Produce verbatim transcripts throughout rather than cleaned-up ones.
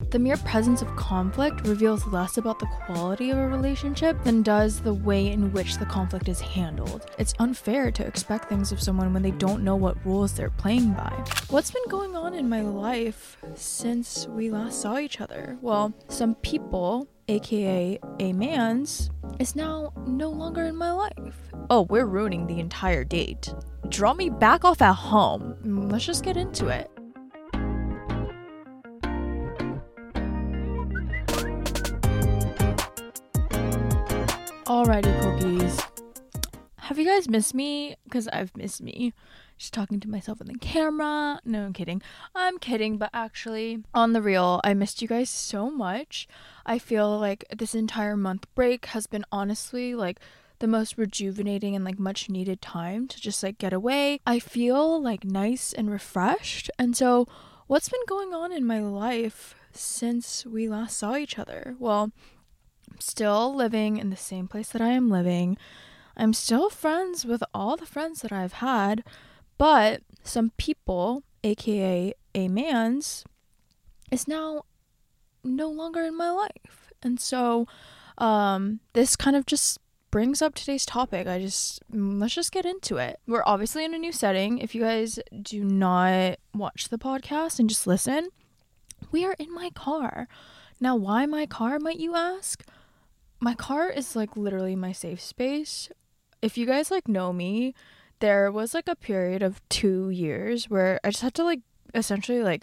The mere presence of conflict reveals less about the quality of a relationship than does the way in which the conflict is handled. It's unfair to expect things of someone when they don't know what rules they're playing by. What's been going on in my life since we last saw each other? Well, some people, aka a man's, is now no longer in my life. Oh, we're ruining the entire date. Drop me back off at home. Let's just get into it. Alrighty, cookies. Have you guys missed me? Because I've missed me. Just talking to myself in the camera. No, I'm kidding. I'm kidding, but actually, on the real, I missed you guys so much. I feel like this entire month break has been honestly like the most rejuvenating and like much needed time to just like get away. I feel like nice and refreshed. And so, what's been going on in my life since we last saw each other? Well, I'm still living in the same place that I am living. I'm still friends with all the friends that I've had, but some people, aka a man's, is now no longer in my life. And so um, this kind of just brings up today's topic. I just, let's just get into it. We're obviously in a new setting. If you guys do not watch the podcast and just listen, we are in my car. Now, why my car, might you ask? My car is like literally my safe space. If you guys like know me, there was like a period of two years where I just had to like essentially like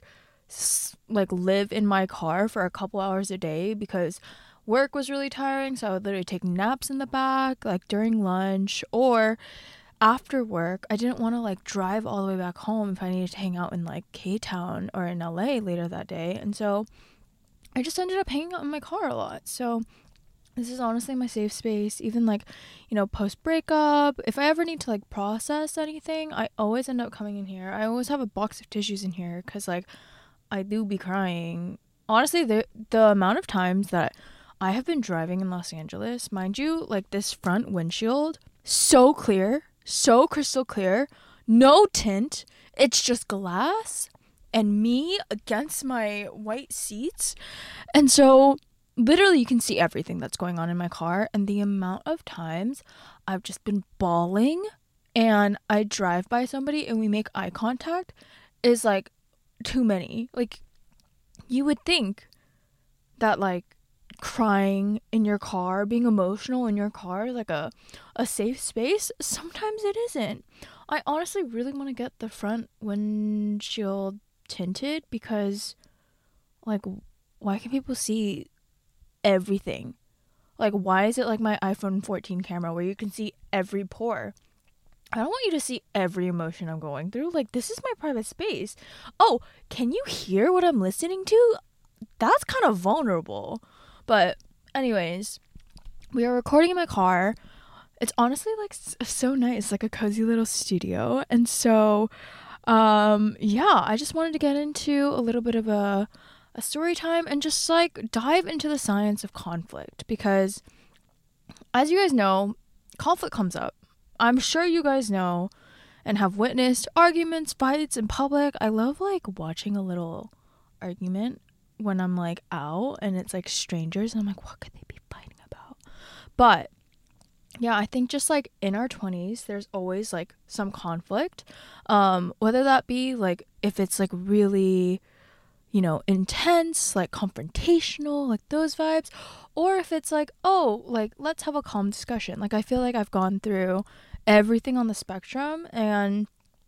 s- like live in my car for a couple hours a day because work was really tiring. So I would literally take naps in the back, like during lunch or after work. I didn't want to like drive all the way back home if I needed to hang out in like K-Town or in L A later that day. And so I just ended up hanging out in my car a lot. So this is honestly my safe space. Even like, you know, post breakup, if I ever need to like process anything, I always end up coming in here. I always have a box of tissues in here because like I do be crying. Honestly, the the amount of times that I have been driving in Los Angeles, mind you, like this front windshield, so clear, so crystal clear, no tint, it's just glass and me against my white seats. And so literally you can see everything that's going on in my car, and the amount of times I've just been bawling and I drive by somebody and we make eye contact is like too many. Like you would think that like crying in your car, being emotional in your car is like a, a safe space. Sometimes it isn't. I honestly really want to get the front windshield tinted because like why can people see everything? Like why is it like my iPhone fourteen camera where you can see every pore? I don't want you to see every emotion I'm going through. Like this is my private space. Oh, can you hear what I'm listening to? That's kind of vulnerable. But anyways, we are recording in my car. It's honestly like so nice, like a cozy little studio. And so um yeah, I just wanted to get into a little bit of a a story time and just like dive into the science of conflict, because as you guys know, conflict comes up. I'm sure you guys know and have witnessed arguments, fights in public. I love like watching a little argument when I'm like out and it's like strangers and I'm like, what could they be fighting about? But yeah, I think just like in our twenties, there's always like some conflict, um whether that be like if it's like really, you know, intense, like confrontational, like those vibes, or if it's like, oh, like let's have a calm discussion. Like I feel like I've gone through everything on the spectrum. And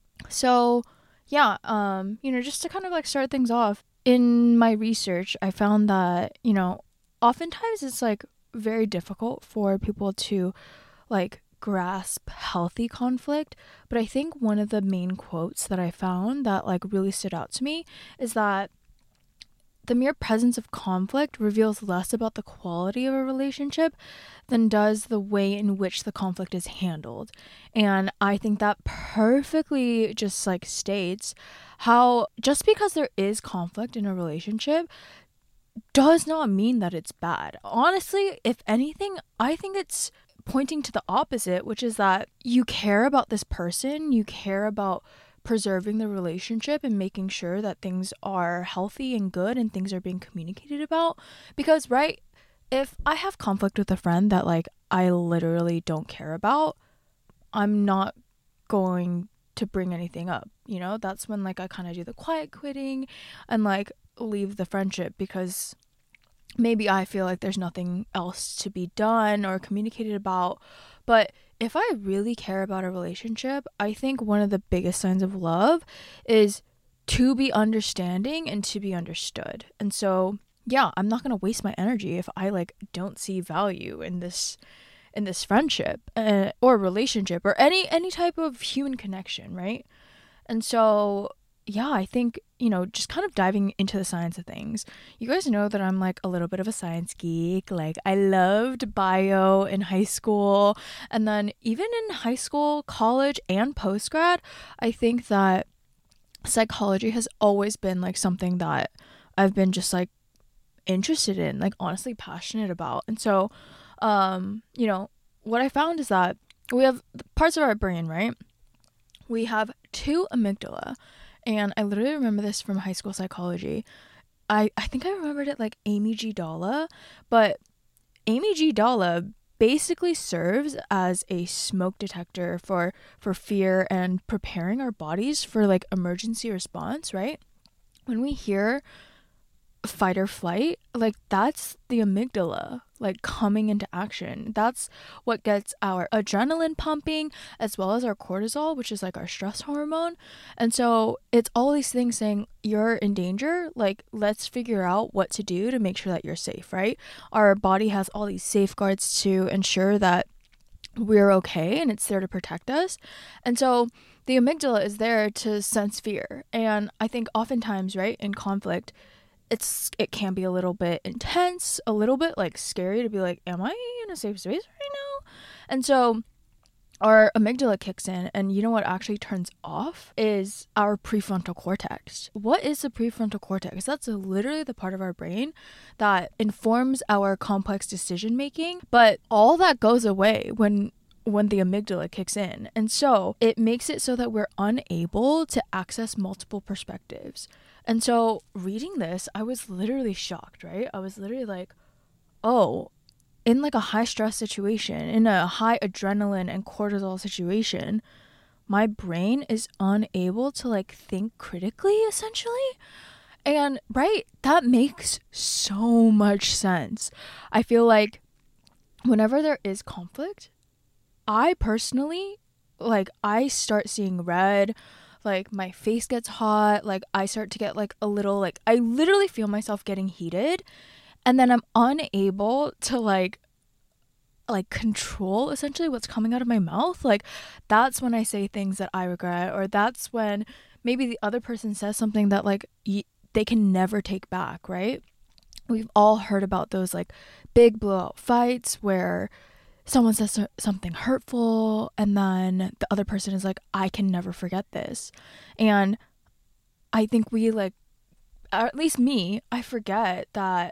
so yeah, um you know, just to kind of like start things off, in my research I found that, you know, oftentimes it's like very difficult for people to like grasp healthy conflict. But I think one of the main quotes that I found that like really stood out to me is that the mere presence of conflict reveals less about the quality of a relationship than does the way in which the conflict is handled. And I think that perfectly just like states how just because there is conflict in a relationship does not mean that it's bad. Honestly, if anything, I think it's pointing to the opposite, which is that you care about this person, you care about preserving the relationship and making sure that things are healthy and good and things are being communicated about. Because, right, if I have conflict with a friend that like I literally don't care about, I'm not going to bring anything up, you know? That's when like I kind of do the quiet quitting and like leave the friendship, because maybe I feel like there's nothing else to be done or communicated about. But if I really care about a relationship, I think one of the biggest signs of love is to be understanding and to be understood. And so, yeah, I'm not going to waste my energy if I like don't see value in this in this friendship uh, or relationship or any any type of human connection, right? And so, yeah, I think, you know, just kind of diving into the science of things. You guys know that I'm like a little bit of a science geek. Like I loved bio in high school, and then even in high school, college, and post grad, I think that psychology has always been like something that I've been just like interested in, like honestly passionate about. And so, um, you know, what I found is that we have parts of our brain, right? We have two amygdala. And I literally remember this from high school psychology. I, I think I remembered it like Amy G. Dalla, but Amy G. Dalla basically serves as a smoke detector for, for fear and preparing our bodies for like emergency response, right? When we hear fight or flight, like that's the amygdala like coming into action. That's what gets our adrenaline pumping, as well as our cortisol, which is like our stress hormone. And so it's all these things saying you're in danger, like let's figure out what to do to make sure that you're safe, right? Our body has all these safeguards to ensure that we're okay, and it's there to protect us. And so the amygdala is there to sense fear. And I think oftentimes, right, in conflict, it's it can be a little bit intense, a little bit like scary to be like, am I in a safe space right now? And so our amygdala kicks in, and you know what actually turns off is our prefrontal cortex. What is the prefrontal cortex? That's literally the part of our brain that informs our complex decision making, but all that goes away when when the amygdala kicks in. And so it makes it so that we're unable to access multiple perspectives. And so reading this, I was literally shocked, right? I was literally like, oh, in like a high stress situation, in a high adrenaline and cortisol situation, my brain is unable to like think critically, essentially. And right, that makes so much sense. I feel like whenever there is conflict, I personally, like, I start seeing red, like my face gets hot, like I start to get like a little, like I literally feel myself getting heated, and then I'm unable to like like control essentially what's coming out of my mouth. Like that's when I say things that I regret, or that's when maybe the other person says something that like y- they can never take back, right? We've all heard about those like big blowout fights where someone says something hurtful and then the other person is like, I can never forget this. And I think we like, or at least me, I forget that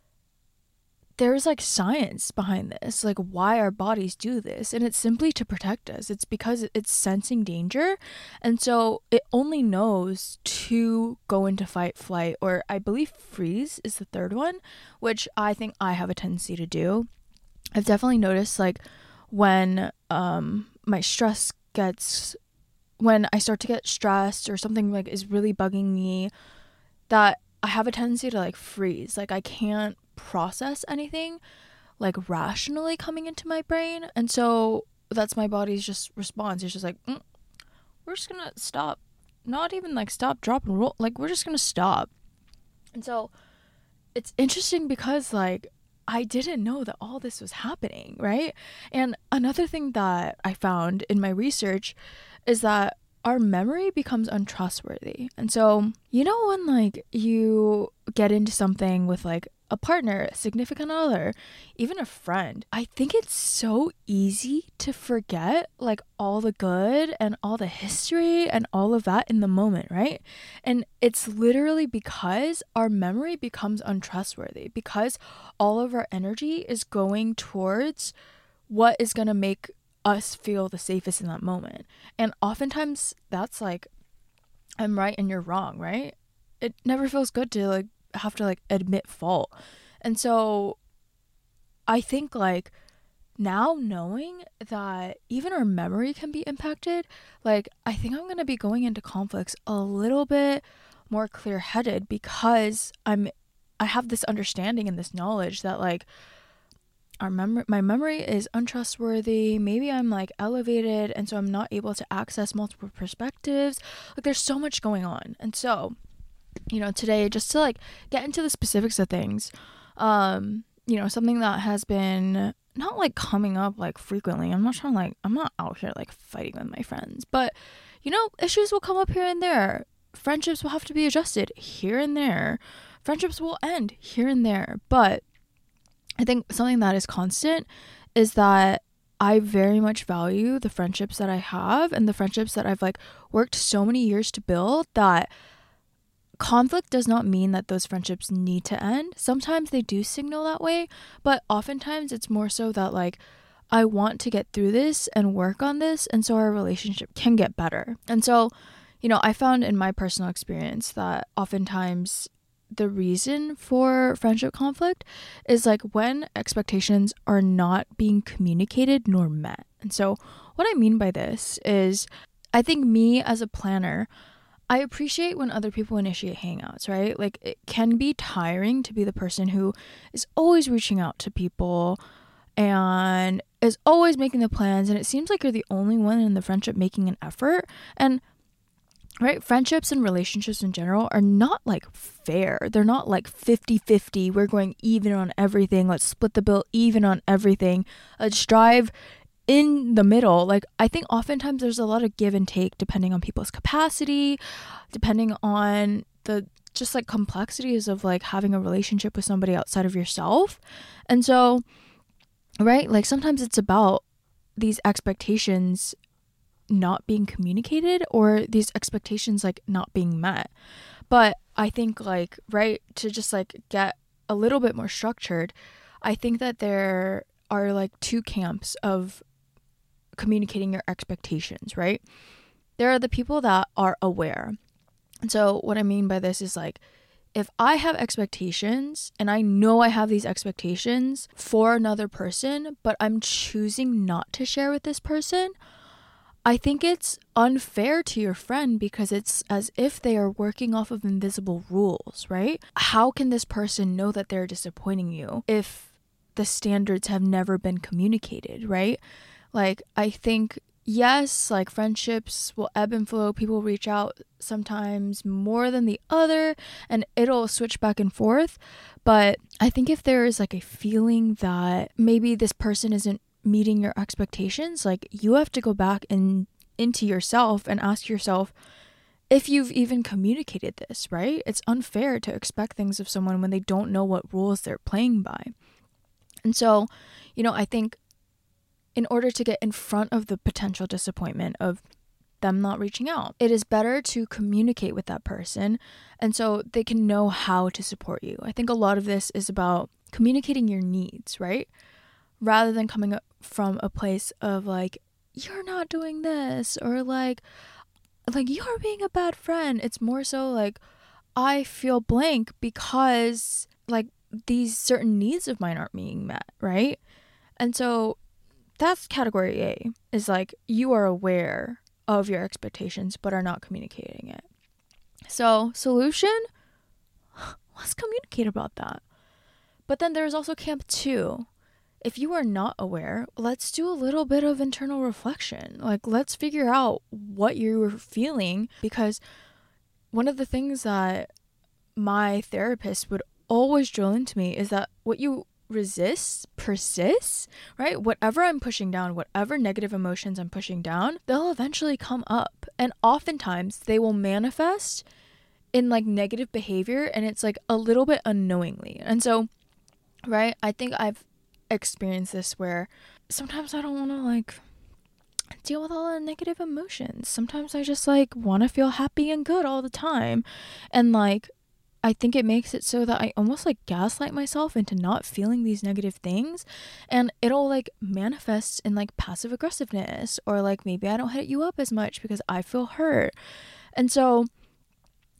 there's like science behind this, like why our bodies do this. And it's simply to protect us. It's because it's sensing danger. And so it only knows to go into fight, flight, or I believe freeze is the third one, which I think I have a tendency to do. I've definitely noticed like when um my stress gets, when I start to get stressed or something like is really bugging me, that I have a tendency to like freeze. Like I can't process anything like rationally coming into my brain. And so that's my body's just response. It's just like, mm, we're just gonna stop, not even like stop, drop, and roll. Like we're just gonna stop. And so it's interesting because like I didn't know that all this was happening, right? And another thing that I found in my research is that our memory becomes untrustworthy. And so, you know, when like you get into something with like a partner, a significant other, even a friend, I think it's so easy to forget like all the good and all the history and all of that in the moment, right? And it's literally because our memory becomes untrustworthy, because all of our energy is going towards what is going to make us feel the safest in that moment. And oftentimes that's like I'm right and you're wrong, right? It never feels good to like have to like admit fault. And so I think like now knowing that even our memory can be impacted, like I think I'm going to be going into conflicts a little bit more clear-headed because I'm I have this understanding and this knowledge that like our memory my memory is untrustworthy. Maybe I'm like elevated and so I'm not able to access multiple perspectives. Like there's so much going on. And so, you know, today just to like get into the specifics of things, um, you know, something that has been not like coming up like frequently. I'm not trying to like I'm not out here like fighting with my friends, but you know, issues will come up here and there. Friendships will have to be adjusted here and there. Friendships will end here and there. But I think something that is constant is that I very much value the friendships that I have and the friendships that I've like worked so many years to build, that conflict does not mean that those friendships need to end. Sometimes they do signal that way, but oftentimes it's more so that like I want to get through this and work on this, and so our relationship can get better. And so, you know, I found in my personal experience that oftentimes the reason for friendship conflict is like when expectations are not being communicated nor met. And so what I mean by this is I think me as a planner, I appreciate when other people initiate hangouts, right? Like it can be tiring to be the person who is always reaching out to people and is always making the plans, and it seems like you're the only one in the friendship making an effort. And right, friendships and relationships in general are not like fair. They're not like fifty-fifty. We're going even on everything. Let's split the bill even on everything. Let's strive in the middle. Like I think oftentimes there's a lot of give and take depending on people's capacity, depending on the just like complexities of like having a relationship with somebody outside of yourself. And so, right, like sometimes it's about these expectations not being communicated or these expectations like not being met. But I think like, right, to just like get a little bit more structured, I think that there are like two camps of communicating your expectations, right? There are the people that are aware. And so what I mean by this is like, if I have expectations and I know I have these expectations for another person, but I'm choosing not to share with this person, I think it's unfair to your friend because it's as if they are working off of invisible rules, right? How can this person know that they're disappointing you if the standards have never been communicated, right? Like, I think, yes, like friendships will ebb and flow. People reach out sometimes more than the other and it'll switch back and forth. But I think if there is like a feeling that maybe this person isn't meeting your expectations, like you have to go back and into yourself and ask yourself if you've even communicated this, right? It's unfair to expect things of someone when they don't know what rules they're playing by. And so, you know, I think in order to get in front of the potential disappointment of them not reaching out, it is better to communicate with that person and so they can know how to support you. I think a lot of this is about communicating your needs, right? Rather than coming up from a place of like, you're not doing this, or like, like you're being a bad friend. It's more so like, I feel blank because like these certain needs of mine aren't being met, right? And so that's category A, is like you are aware of your expectations but are not communicating it. So solution, let's communicate about that. But then there's also camp two. If you are not aware, let's do a little bit of internal reflection. Like, let's figure out what you're feeling, because one of the things that my therapist would always drill into me is that what you resist persists, right? Whatever I'm pushing down, whatever negative emotions I'm pushing down, they'll eventually come up. And oftentimes they will manifest in like negative behavior, and it's like a little bit unknowingly. And so, right, I think I've experience this where sometimes I don't want to like deal with all the negative emotions. Sometimes I just like want to feel happy and good all the time, and like I think it makes it so that I almost like gaslight myself into not feeling these negative things, and it'll like manifest in like passive aggressiveness, or like maybe I don't hit you up as much because I feel hurt. And so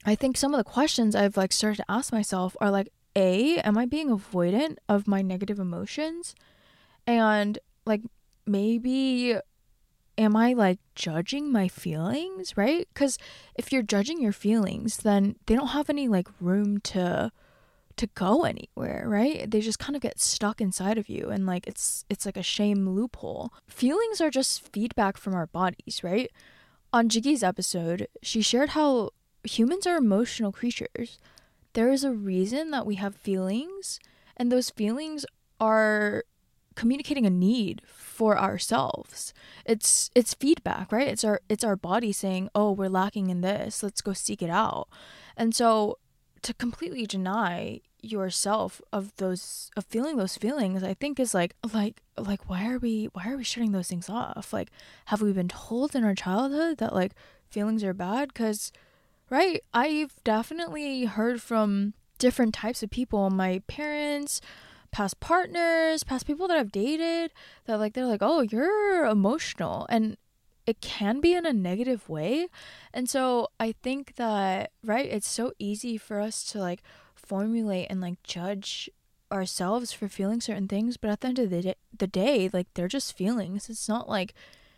I think some of the questions I've like started to ask myself are like, A, am I being avoidant of my negative emotions? And like maybe am I like judging my feelings, right? Because if you're judging your feelings, then they don't have any like room to to go anywhere, right? They just kind of get stuck inside of you, and like it's it's like a shame loophole. Feelings are just feedback from our bodies, right? On Jiggy's episode, she shared how humans are emotional creatures. There is a reason that we have feelings, and those feelings are communicating a need for ourselves. It's it's feedback, right? It's our it's our body saying, "Oh, we're lacking in this. Let's go seek it out." And so to completely deny yourself of those of feeling those feelings, I think is like like like why are we why are we shutting those things off? Like, have we been told in our childhood that like feelings are bad? Cuz right, I've definitely heard from different types of people, my parents, past partners, past people that I've dated, that like they're like, "Oh, you're emotional." And it can be in a negative way. And so I think that, right, it's so easy for us to like formulate and like judge ourselves for feeling certain things, but at the end of the day, the day like they're just feelings. It's not like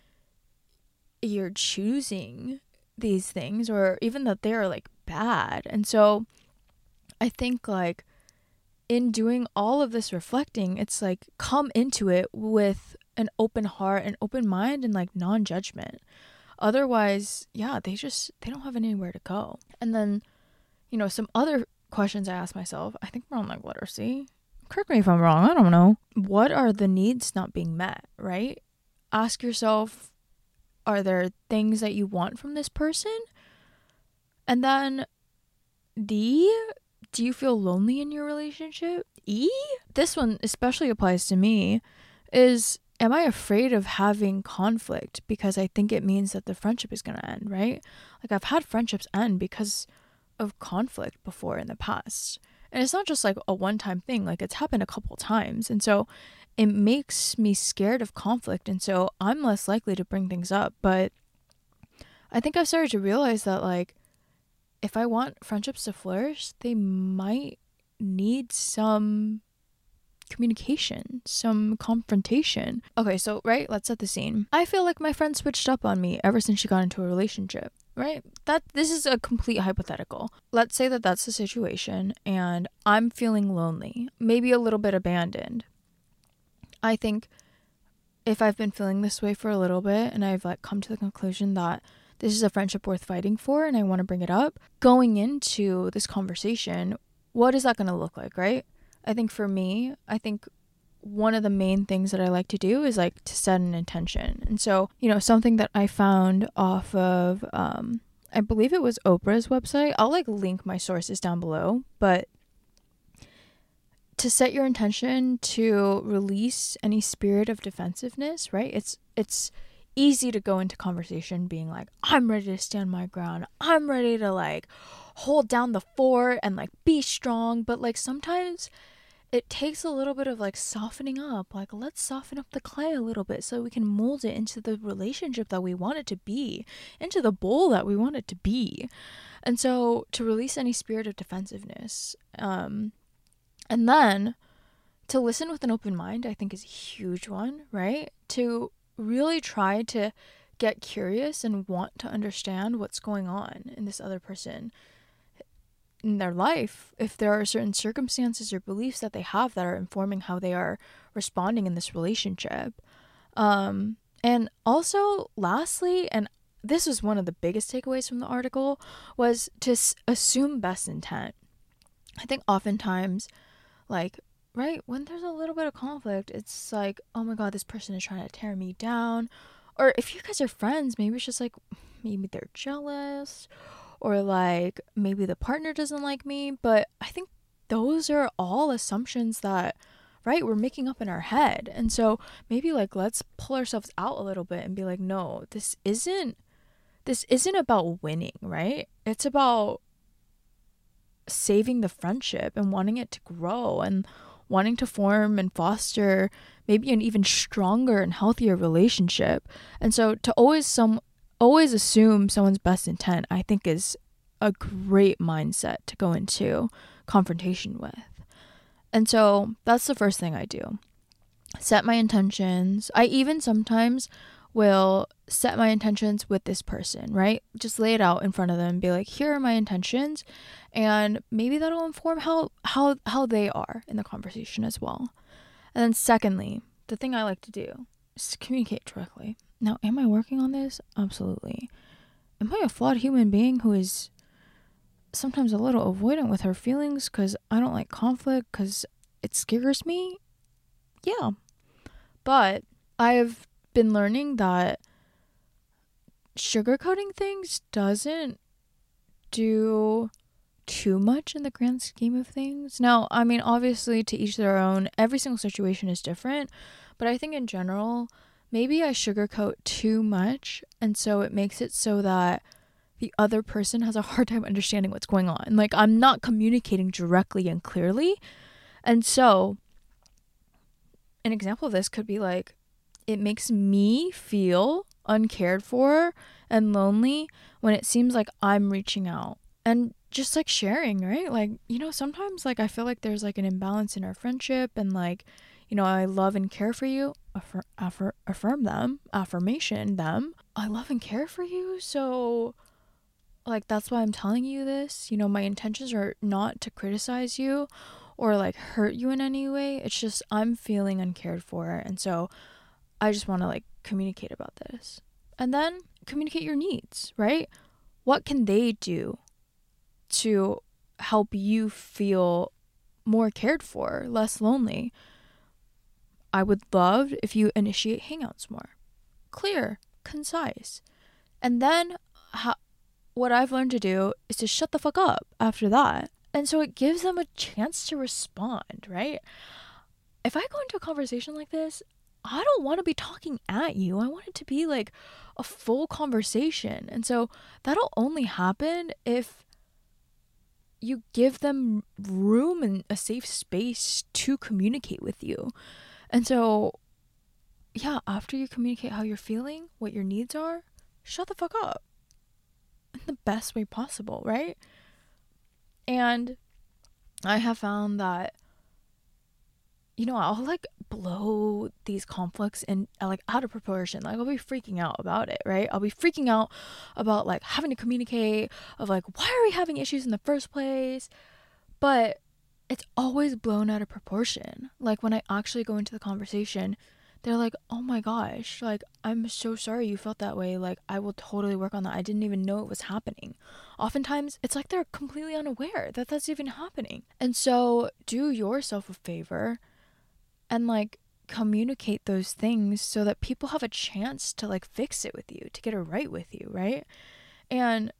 you're choosing these things or even that they're like bad. And so I think like in doing all of this reflecting, it's like come into it with an open heart, an open mind, and like non-judgment. Otherwise, yeah, they just they don't have anywhere to go. And then, you know, some other questions I ask myself, I think we're on like letter C. Correct me if I'm wrong, I don't know. What are the needs not being met, right? Ask yourself, are there things that you want from this person? And then D, do you feel lonely in your relationship? E, this one especially applies to me, is am I afraid of having conflict because I think it means that the friendship is going to end, right? Like I've had friendships end because of conflict before in the past. And it's not just like a one-time thing, like it's happened a couple times. And so it makes me scared of conflict. And so I'm less likely to bring things up. But I think I've started to realize that like if I want friendships to flourish, they might need some communication, some confrontation. Okay, so, right, let's set the scene. I feel like my friend switched up on me ever since she got into a relationship, right? That this is a complete hypothetical. Let's say that that's the situation and I'm feeling lonely, maybe a little bit abandoned. I think if I've been feeling this way for a little bit and I've like come to the conclusion that this is a friendship worth fighting for and I want to bring it up, going into this conversation, what is that going to look like, right? I think for me, I think one of the main things that I like to do is like to set an intention. And so, you know, something that I found off of, um, I believe it was Oprah's website. I'll like link my sources down below, but to set your intention to release any spirit of defensiveness, right? It's, it's easy to go into conversation being like, I'm ready to stand my ground. I'm ready to like hold down the fort and like be strong. But like sometimes it takes a little bit of like softening up. Like let's soften up the clay a little bit so we can mold it into the relationship that we want it to be, into the bowl that we want it to be. And so to release any spirit of defensiveness, um, and then to listen with an open mind, I think is a huge one, right? To really try to get curious and want to understand what's going on in this other person, in their life, if there are certain circumstances or beliefs that they have that are informing how they are responding in this relationship. Um, and also, lastly, and this was one of the biggest takeaways from the article, was to s- assume best intent. I think oftentimes, like, right, when there's a little bit of conflict, it's like, oh my god, this person is trying to tear me down. Or if you guys are friends, maybe it's just like, maybe they're jealous, or like maybe the partner doesn't like me. But I think those are all assumptions that, right, we're making up in our head. And so maybe like let's pull ourselves out a little bit and be like, no, this isn't this isn't about winning, right? It's about saving the friendship and wanting it to grow and wanting to form and foster maybe an even stronger and healthier relationship. And so to always some always assume someone's best intent, I think is a great mindset to go into confrontation with. And so that's the first thing I do. Set my intentions. I even sometimes will set my intentions with this person, right? Just lay it out in front of them and be like, here are my intentions. And maybe that'll inform how, how, how they are in the conversation as well. And then secondly, the thing I like to do is communicate directly. Now, am I working on this? Absolutely. Am I a flawed human being who is sometimes a little avoidant with her feelings because I don't like conflict because it scares me? Yeah. But I've been learning that sugarcoating things doesn't do too much in the grand scheme of things. Now, I mean, obviously to each their own, every single situation is different, but I think in general, maybe I sugarcoat too much, and so it makes it so that the other person has a hard time understanding what's going on. Like, I'm not communicating directly and clearly. And so an example of this could be like, it makes me feel uncared for and lonely when it seems like I'm reaching out and just like sharing, right? Like, you know, sometimes like I feel like there's like an imbalance in our friendship, and like, you know, I love and care for you, affirm, affirm, affirm them, affirmation them. I love and care for you. So like, that's why I'm telling you this. You know, my intentions are not to criticize you or like hurt you in any way. It's just I'm feeling uncared for. And so I just want to like communicate about this. And then communicate your needs, right? What can they do to help you feel more cared for, less lonely? I would love if you initiate hangouts more. Clear, concise. And then how, what I've learned to do is to shut the fuck up after that. And so it gives them a chance to respond, right? If I go into a conversation like this, I don't want to be talking at you. I want it to be like a full conversation. And so that'll only happen if you give them room and a safe space to communicate with you. And so, yeah, after you communicate how you're feeling, what your needs are, shut the fuck up in the best way possible, right? And I have found that, you know, I'll like blow these conflicts in like out of proportion. Like I'll be freaking out about it, right? I'll be freaking out about like having to communicate of like, why are we having issues in the first place? But it's always blown out of proportion. Like when I actually go into the conversation, they're like, oh my gosh, like, I'm so sorry you felt that way. Like, I will totally work on that. I didn't even know it was happening. Oftentimes, it's like they're completely unaware that that's even happening. And so do yourself a favor and like communicate those things so that people have a chance to like fix it with you, to get it right with you, right? And,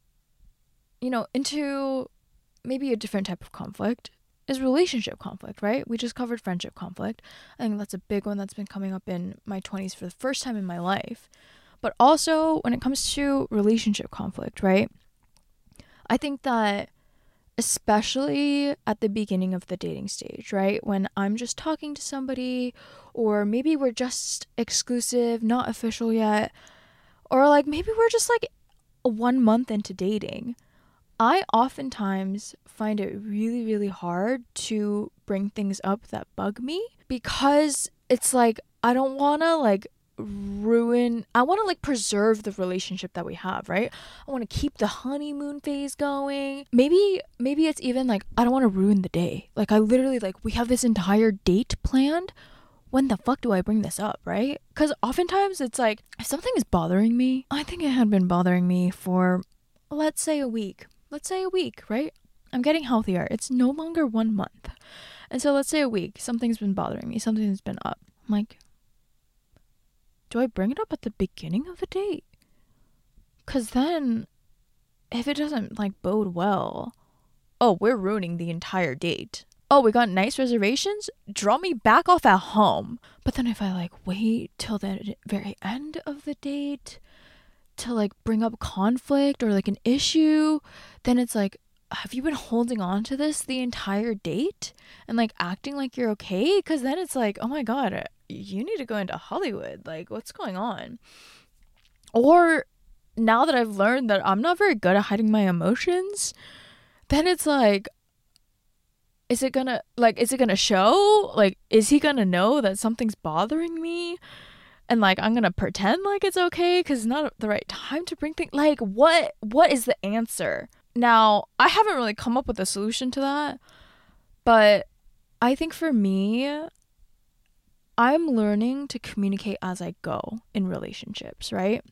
you know, into maybe a different type of conflict is relationship conflict, right? We just covered friendship conflict. I think that's a big one that's been coming up in my twenties for the first time in my life. But also when it comes to relationship conflict, right? I think that especially at the beginning of the dating stage, right? When I'm just talking to somebody, or maybe we're just exclusive, not official yet, or like maybe we're just like one month into dating. I oftentimes find it really, really hard to bring things up that bug me because it's like, I don't want to like ruin, I want to like preserve the relationship that we have, right? I want to keep the honeymoon phase going. Maybe, maybe it's even like, I don't want to ruin the day. Like I literally like, we have this entire date planned. When the fuck do I bring this up, right? Because oftentimes it's like, if something is bothering me, I think it had been bothering me for, let's say a week. Let's say a week, right? I'm getting healthier. It's no longer one month. And so let's say a week, something's been bothering me. Something's been up. I'm like, do I bring it up at the beginning of the date? Because then if it doesn't like bode well, oh, we're ruining the entire date. Oh, we got nice reservations? Drop me back off at home. But then if I like wait till the very end of the date to like bring up conflict or like an issue, then it's like, have you been holding on to this the entire date and like acting like you're okay? Because then it's like, oh my god, you need to go into Hollywood. Like, what's going on? Or now that I've learned that I'm not very good at hiding my emotions, then it's like, is it gonna, like, is it gonna show? Like, is he gonna know that something's bothering me? And, like, I'm gonna pretend like it's okay because it's not the right time to bring things. Like, what, what is the answer? Now, I haven't really come up with a solution to that, but I think for me, I'm learning to communicate as I go in relationships, right?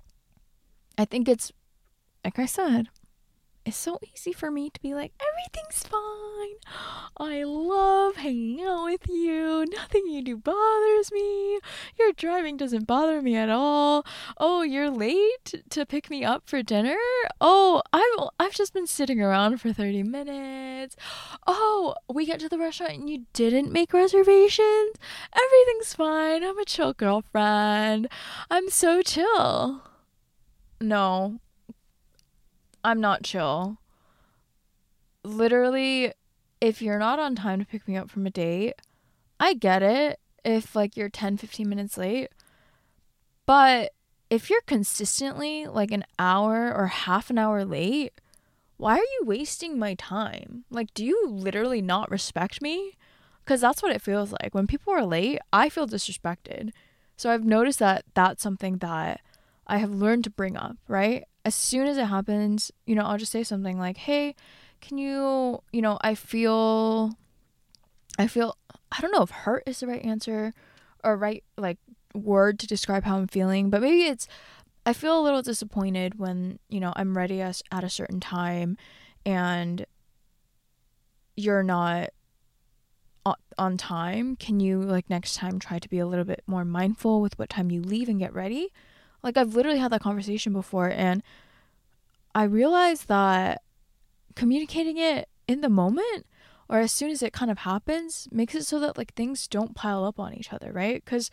I think it's, like I said, it's so easy for me to be like, everything's fine. I love hanging out with you. Nothing you do bothers me. Your driving doesn't bother me at all. Oh, you're late to pick me up for dinner? Oh, I've, I've just been sitting around for thirty minutes. Oh, we get to the restaurant and you didn't make reservations? Everything's fine. I'm a chill girlfriend. I'm so chill. No. I'm not chill. Literally, if you're not on time to pick me up from a date, I get it if like you're ten, fifteen minutes late. But if you're consistently like an hour or half an hour late, why are you wasting my time? Like, do you literally not respect me? Because that's what it feels like. When people are late, I feel disrespected. So I've noticed that that's something that I have learned to bring up, right? As soon as it happens, you know, I'll just say something like, hey, can you, you know, I feel, I feel, I don't know if hurt is the right answer or right, like, word to describe how I'm feeling, but maybe it's, I feel a little disappointed when, you know, I'm ready at a certain time and you're not on time. Can you, like, next time try to be a little bit more mindful with what time you leave and get ready? Like, I've literally had that conversation before, and I realized that communicating it in the moment or as soon as it kind of happens makes it so that, like, things don't pile up on each other, right? Because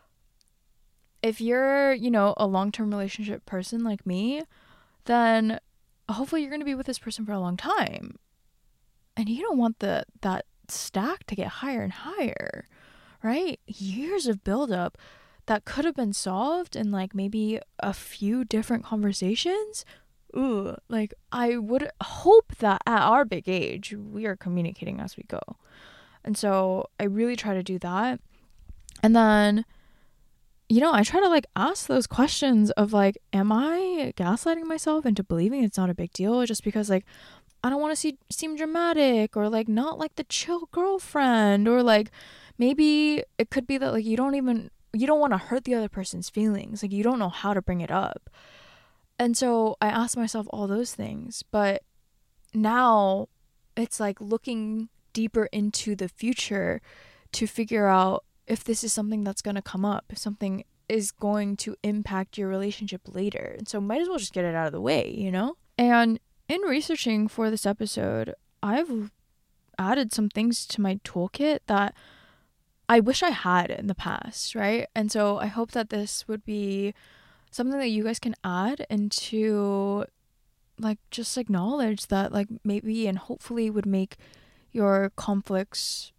if you're, you know, a long-term relationship person like me, then hopefully you're going to be with this person for a long time. And you don't want the that stack to get higher and higher, right? Years of buildup that could have been solved in like maybe a few different conversations. Ooh, like I would hope that at our big age, we are communicating as we go. And so I really try to do that. And then, you know, I try to like ask those questions of like, am I gaslighting myself into believing it's not a big deal just because like I don't want to see seem dramatic or like not like the chill girlfriend, or like maybe it could be that like you don't even you don't want to hurt the other person's feelings. Like you don't know how to bring it up. And so I asked myself all those things, but now it's like looking deeper into the future to figure out if this is something that's going to come up, if something is going to impact your relationship later. And so might as well just get it out of the way, you know? And in researching for this episode, I've added some things to my toolkit that I wish I had in the past, right? And so I hope that this would be something that you guys can add into, like, just acknowledge that, like, maybe and hopefully would make your conflicts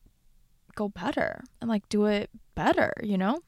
go better and, like, do it better, you know?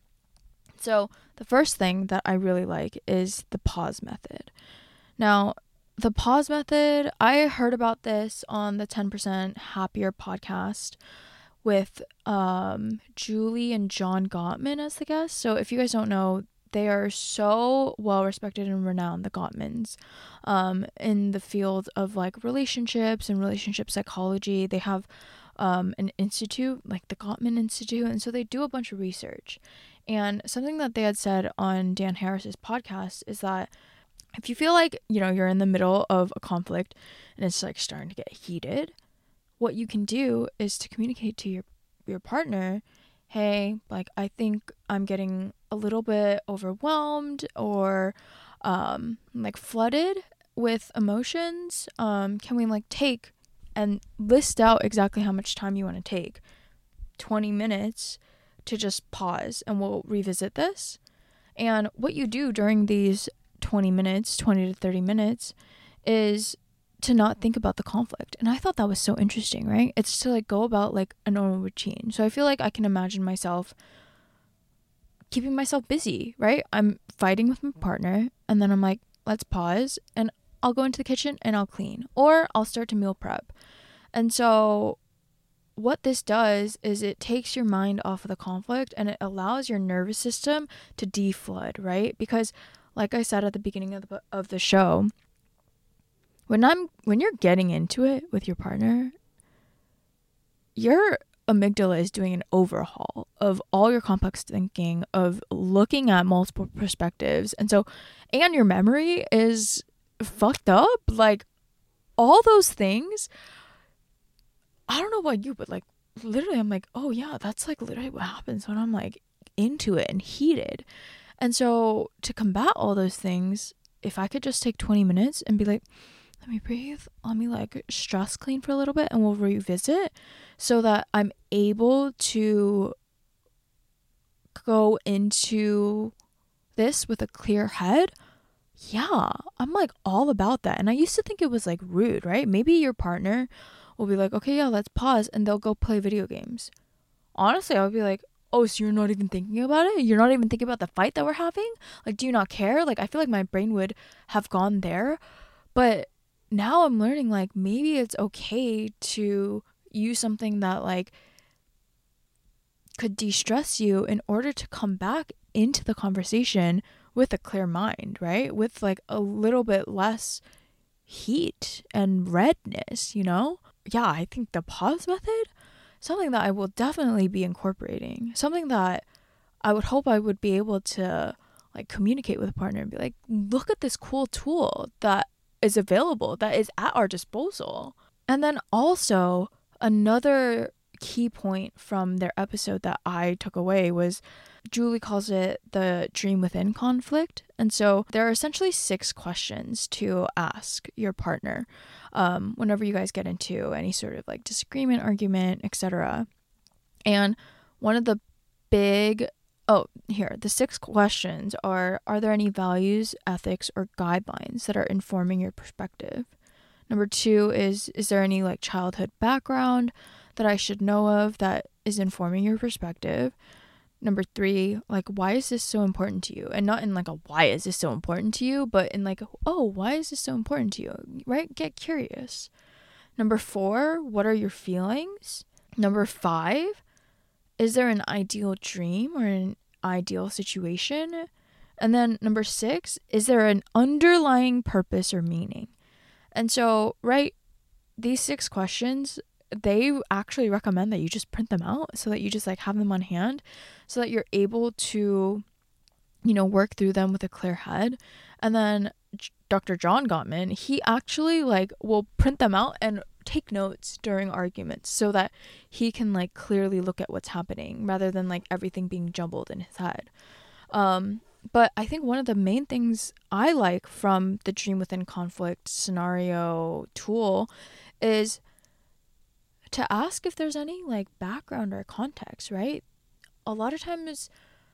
So the first thing that I really like is the pause method. Now, the pause method, I heard about this on the ten percent Happier podcast with um, Julie and John Gottman as the guests. So if you guys don't know, they are so well respected and renowned, the Gottmans, um, in the field of like relationships and relationship psychology. They have um, an institute, like the Gottman Institute, and so they do a bunch of research. And something that they had said on Dan Harris's podcast is that if you feel like, you know, you're in the middle of a conflict and it's like starting to get heated, what you can do is to communicate to your your partner, hey, like, I think I'm getting a little bit overwhelmed or um, like flooded with emotions. Um, can we like take and list out exactly how much time you want to take? twenty minutes to just pause and we'll revisit this. And what you do during these twenty minutes, twenty to thirty minutes is to not think about the conflict. And I thought that was so interesting, right? It's to like go about like a normal routine. So I feel like I can imagine myself keeping myself busy, right? I'm fighting with my partner and then I'm like, let's pause and I'll go into the kitchen and I'll clean, or I'll start to meal prep. And so what this does is it takes your mind off of the conflict and it allows your nervous system to deflood, right? Because like I said at the beginning of the, of the show, when I'm when you're getting into it with your partner, your amygdala is doing an overhaul of all your complex thinking, of looking at multiple perspectives. And so, and your memory is fucked up. Like all those things, I don't know about you, but like literally I'm like, oh yeah, that's like literally what happens when I'm like into it and heated. And so to combat all those things, if I could just take twenty minutes and be like, let me breathe, let me like stress clean for a little bit and we'll revisit, so that I'm able to go into this with a clear head. Yeah, I'm like all about that. And I used to think it was like rude, right? Maybe your partner will be like, okay, yeah, let's pause, and they'll go play video games. Honestly, I would be like, oh, so you're not even thinking about it? You're not even thinking about the fight that we're having? Like, do you not care? Like, I feel like my brain would have gone there. But now I'm learning, like, maybe it's okay to use something that, like, could de-stress you in order to come back into the conversation with a clear mind, right? With, like, a little bit less heat and redness, you know? Yeah, I think the pause method, something that I will definitely be incorporating, something that I would hope I would be able to like communicate with a partner and be like, look at this cool tool that is available, that is at our disposal. And then also another key point from their episode that I took away was Julie calls it the dream within conflict. And so there are essentially six questions to ask your partner um, whenever you guys get into any sort of like disagreement, argument, et cetera. And one of the big, oh, here, the six questions are, are there any values, ethics, or guidelines that are informing your perspective? Number two is, is there any like childhood background that I should know of that is informing your perspective? Number three, like, why is this so important to you? And not in like a why is this so important to you, but in like, oh, why is this so important to you? Right? Get curious. Number four, what are your feelings? Number five, is there an ideal dream or an ideal situation? And then number six, is there an underlying purpose or meaning? And so, right, these six questions, they actually recommend that you just print them out so that you just like have them on hand so that you're able to, you know, work through them with a clear head. And then Doctor John Gottman, he actually like will print them out and take notes during arguments so that he can like clearly look at what's happening rather than like everything being jumbled in his head. Um, but I think one of the main things I like from the Dream Within Conflict scenario tool is to ask if there's any like background or context, right? A lot of times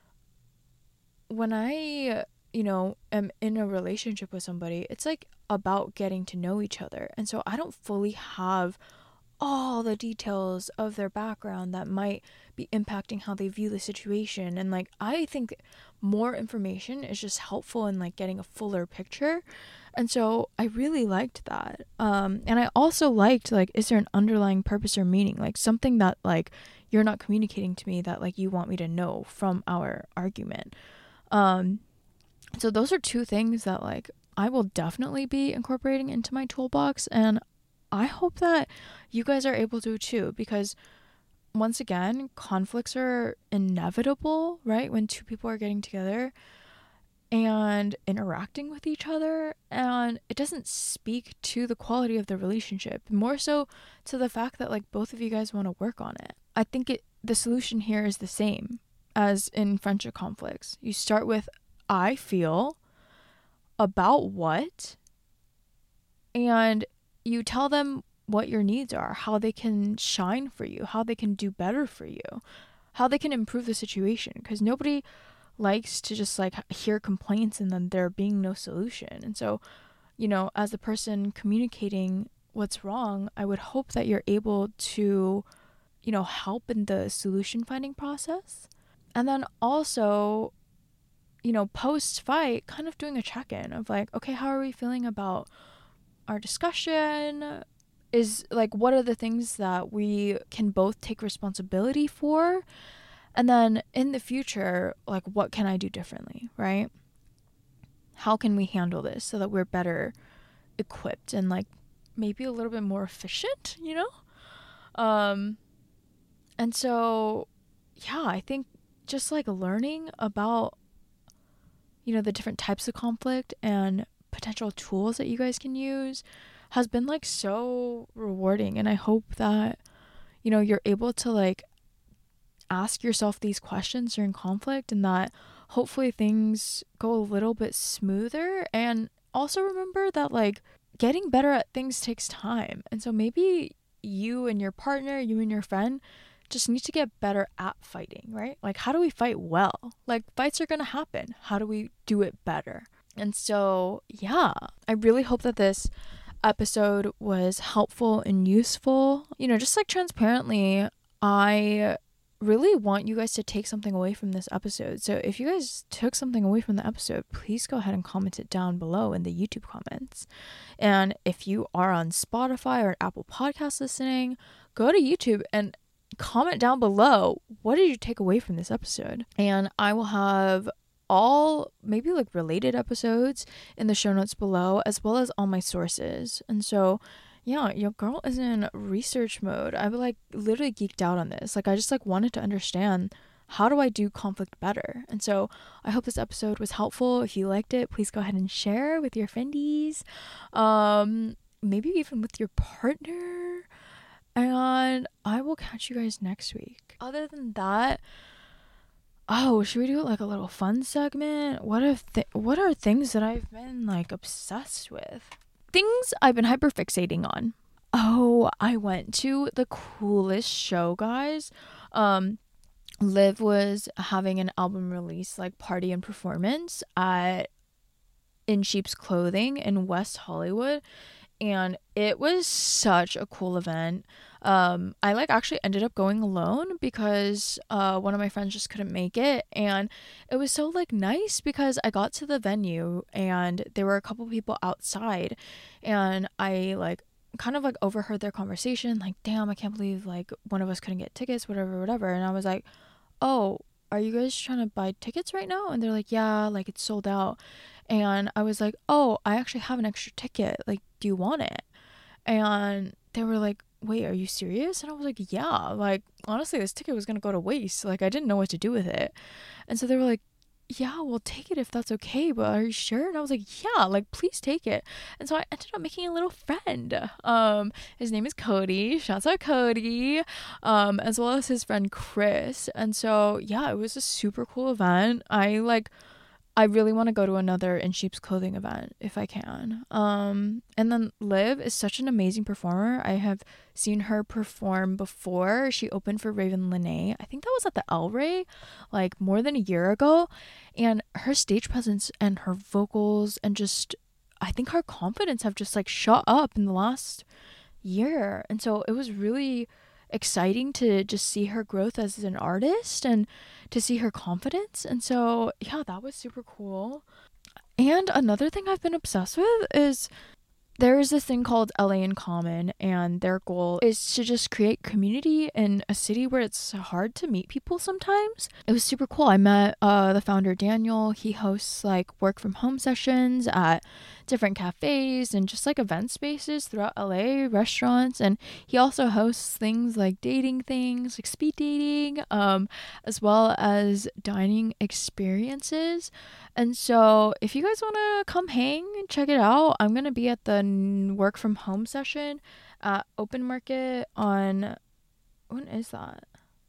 when I, you know, am in a relationship with somebody, it's like about getting to know each other. And so I don't fully have all the details of their background that might be impacting how they view the situation. And like, I think more information is just helpful in like getting a fuller picture. And so I really liked that. Um, and I also liked like, is there an underlying purpose or meaning? Like something that like you're not communicating to me that like you want me to know from our argument. Um, so those are two things that like I will definitely be incorporating into my toolbox. And I hope that you guys are able to too, because once again, conflicts are inevitable, right? When two people are getting together and interacting with each other, and it doesn't speak to the quality of the relationship, more so to the fact that like both of you guys want to work on it. I think it the solution here is the same as in friendship conflicts. You start with I feel about what, and you tell them what your needs are, how they can shine for you, how they can do better for you, how they can improve the situation, because nobody likes to just like hear complaints and then there being no solution. And so, you know, as the person communicating what's wrong, I would hope that you're able to, you know, help in the solution finding process. And then also, you know, post fight, kind of doing a check-in of like, okay, how are we feeling about our discussion? Is like, what are the things that we can both take responsibility for? And then in the future, like, what can I do differently, right? How can we handle this so that we're better equipped and like maybe a little bit more efficient, you know? Um, and so, yeah, I think just like learning about, you know, the different types of conflict and potential tools that you guys can use has been like so rewarding. And I hope that, you know, you're able to like ask yourself these questions during conflict, and that hopefully things go a little bit smoother. And also remember that like getting better at things takes time. And so maybe you and your partner, you and your friend just need to get better at fighting, right? Like, how do we fight well? Like, fights are going to happen. How do we do it better? And so, yeah, I really hope that this episode was helpful and useful. You know, just like transparently, I really want you guys to take something away from this episode. So if you guys took something away from the episode, please go ahead and comment it down below in the YouTube comments. And if you are on Spotify or Apple Podcast listening, go to YouTube and comment down below, what did you take away from this episode? And I will have all maybe like related episodes in the show notes below, as well as all my sources. And so yeah, your girl is in research mode. I've like literally geeked out on this. Like, I just like wanted to understand, how do I do conflict better? And so I hope this episode was helpful. If you liked it, please go ahead and share with your friendies, um maybe even with your partner. And I will catch you guys next week. Other than that, oh, should we do like a little fun segment? What if th- what are things that I've been like obsessed with? Things I've been hyperfixating on. Oh, I went to the coolest show, guys. Um, Liv was having an album release like party and performance at In Sheep's Clothing in West Hollywood. And it was such a cool event. Um, I like actually ended up going alone because uh, one of my friends just couldn't make it, and it was so like nice because I got to the venue and there were a couple people outside, and I like kind of like overheard their conversation, like, damn, I can't believe like one of us couldn't get tickets, whatever, whatever. And I was like, oh, are you guys trying to buy tickets right now? And they're like, yeah, like it's sold out. And I was like, oh, I actually have an extra ticket. Like, do you want it? And they were like, wait, are you serious? And I was like, yeah, like, honestly, this ticket was going to go to waste. Like, I didn't know what to do with it. And so they were like, yeah, we'll take it if that's okay, but are you sure? And I was like, yeah, like, please take it. And so I ended up making a little friend. Um, his name is Cody. Shouts out Cody. Um, as well as his friend Chris. And so, yeah, it was a super cool event. I, like, I really want to go to another In Sheep's Clothing event if I can. Um, and then Liv is such an amazing performer. I have seen her perform before. She opened for Raven Lenae. I think that was at the El Rey, like more than a year ago. And her stage presence and her vocals and just, I think her confidence have just like shot up in the last year. And so it was really exciting to just see her growth as an artist and to see her confidence. And so yeah, that was super cool. And another thing I've been obsessed with is there is this thing called L A in Common, and their goal is to just create community in a city where it's hard to meet people sometimes. It was super cool. I met uh, the founder, Daniel. He hosts like work from home sessions at different cafes and just like event spaces throughout L A, restaurants. And he also hosts things like dating things, like speed dating, um, as well as dining experiences. And so if you guys want to come hang and check it out, I'm going to be at the work from home session at Open Market on, when is that?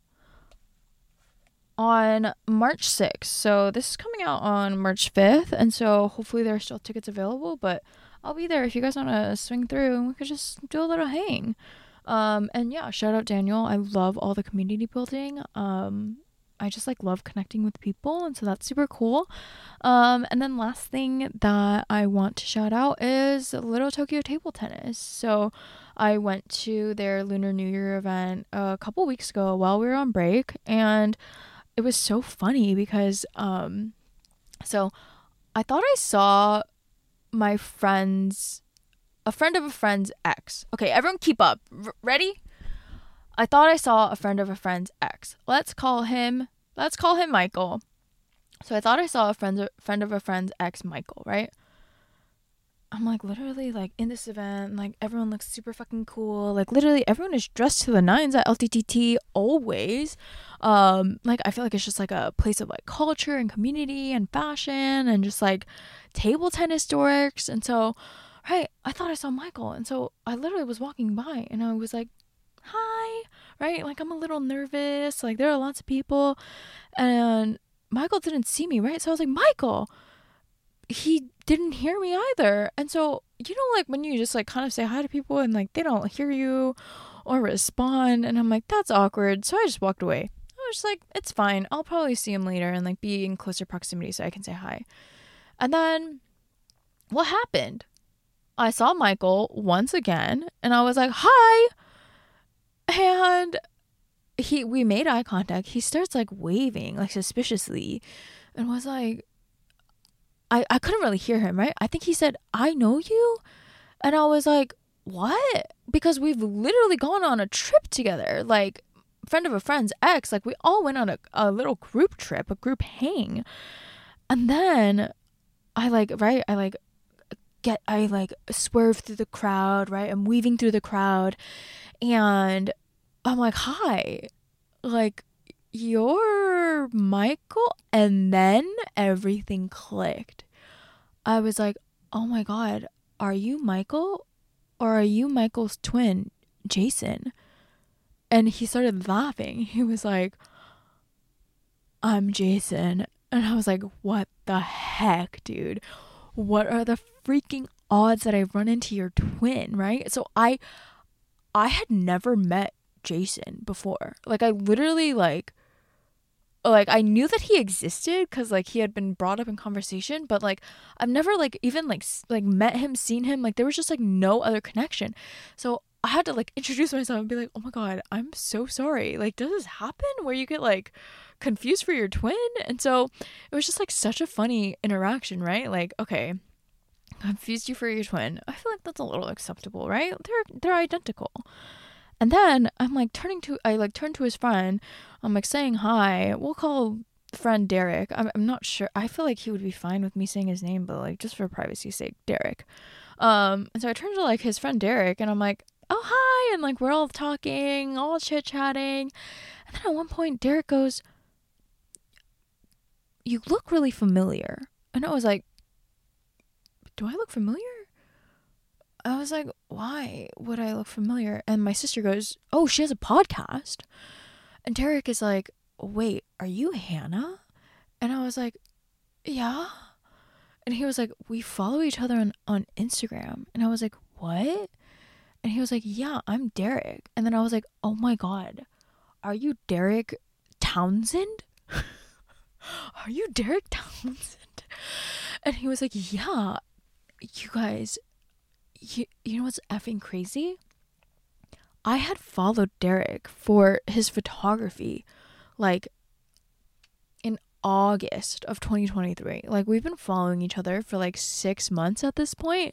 On March sixth. So this is coming out on March fifth. And so hopefully there are still tickets available, but I'll be there if you guys want to swing through and we could just do a little hang. Um, and yeah, shout out Daniel. I love all the community building. Um, I just like love connecting with people, and so that's super cool. Um, and then last thing that I want to shout out is Little Tokyo Table Tennis. So I went to their Lunar New Year event a couple weeks ago while we were on break, and it was so funny because um so I thought I saw my friend's a friend of a friend's ex. Okay, everyone keep up. R- ready? I thought I saw a friend of a friend's ex. Let's call him let's call him Michael. So I thought I saw a friend friend of a friend's ex, Michael, right? I'm like literally like in this event, like everyone looks super fucking cool. Like literally everyone is dressed to the nines at L T T T always. Um, like I feel like it's just like a place of like culture and community and fashion and just like table tennis dorks. And so, right, I thought I saw Michael. And so I literally was walking by and I was like, hi, right? Like I'm a little nervous. Like there are lots of people and Michael didn't see me, right? So I was like, Michael. He didn't hear me either. And so, you know, like when you just like kind of say hi to people and like they don't hear you or respond. And I'm like, that's awkward. So I just walked away. I was just like, it's fine. I'll probably see him later and like be in closer proximity so I can say hi. And then what happened? I saw Michael once again and I was like, hi. And he, we made eye contact. He starts like waving like suspiciously and was like, I, I couldn't really hear him, right? I think he said, I know you. And I was like, what? Because we've literally gone on a trip together. Like, friend of a friend's ex. Like, we all went on a, a little group trip, a group hang. And then I like, right? I like get, I like swerve through the crowd, right? I'm weaving through the crowd. And I'm like, hi. Like, you're Michael? And then everything clicked. I was like, oh my God, are you Michael? Or are you Michael's twin, Jason? And he started laughing. He was like, I'm Jason. And I was like, what the heck, dude? What are the freaking odds that I run into your twin, right? So I I had never met Jason before. Like I literally like like I knew that he existed because like he had been brought up in conversation, but like I've never like even like like met him, seen him. Like there was just like no other connection. So I had to like introduce myself and be like, oh my God, I'm so sorry. Like, does this happen where you get like confused for your twin? And so it was just like such a funny interaction, right? Like, okay, confused you for your twin. I feel like that's a little acceptable, right? They're they're identical. And then I'm like turning to, I like turn to his friend. I'm like saying hi. We'll call friend Derek. I'm, I'm not sure. I feel like he would be fine with me saying his name, but like just for privacy's sake, Derek. Um, and so I turn to like his friend Derek and I'm like, oh, hi. And like we're all talking, all chit chatting. And then at one point, Derek goes, you look really familiar. And I was like, do I look familiar? I was like, why would I look familiar? And my sister goes, oh, she has a podcast. And Derek is like, wait, are you Hannah? And I was like, yeah. And he was like, we follow each other on, on Instagram. And I was like, what? And he was like, yeah, I'm Derek. And then I was like, oh my God, are you Derek Townsend? Are you Derek Townsend? And he was like, yeah, you guys, You, you know what's effing crazy? I had followed Derek for his photography like in August of twenty twenty-three. Like we've been following each other for like six months at this point.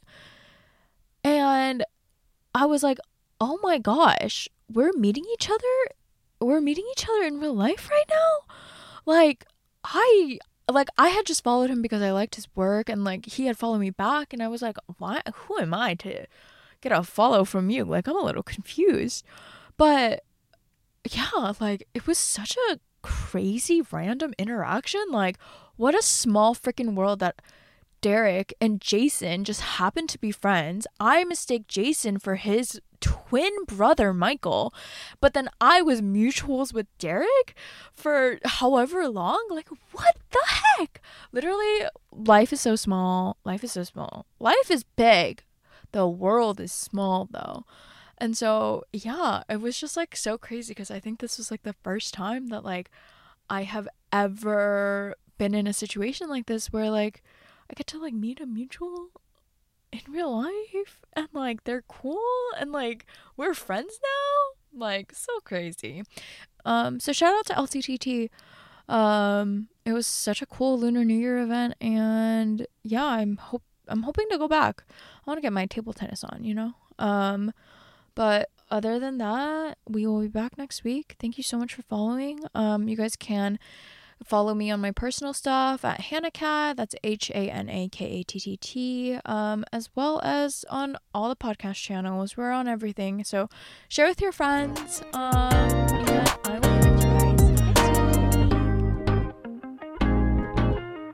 And I was like, oh my gosh, we're meeting each other? We're meeting each other in real life right now? Like I like I had just followed him because I liked his work and like he had followed me back and I was like, why who am I to get a follow from you? Like I'm a little confused. But yeah, like it was such a crazy random interaction. Like what a small freaking world that Derek and Jason just happened to be friends. I mistake Jason for his twin brother Michael, but then I was mutuals with Derek for however long. Like what the heck? Literally, life is so small. Life is so small. Life is big. The world is small though. And so yeah, it was just like so crazy because I think this was like the first time that like I have ever been in a situation like this where like I get to like meet a mutual in real life and like they're cool and like we're friends now. Like so crazy. Um so shout out to L T T T. Um, it was such a cool Lunar New Year event, and yeah, I'm hope I'm hoping to go back. I want to get my table tennis on, you know. Um, but other than that, we will be back next week. Thank you so much for following. Um, you guys can follow me on my personal stuff at HannahCat. That's H A N A K A T T T. Um, as well as on all the podcast channels. We're on everything. So share with your friends. Um, and I will catch you guys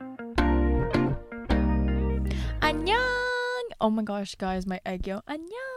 next week. Annyeong! Oh my gosh, guys, my egg yo. Annyeong!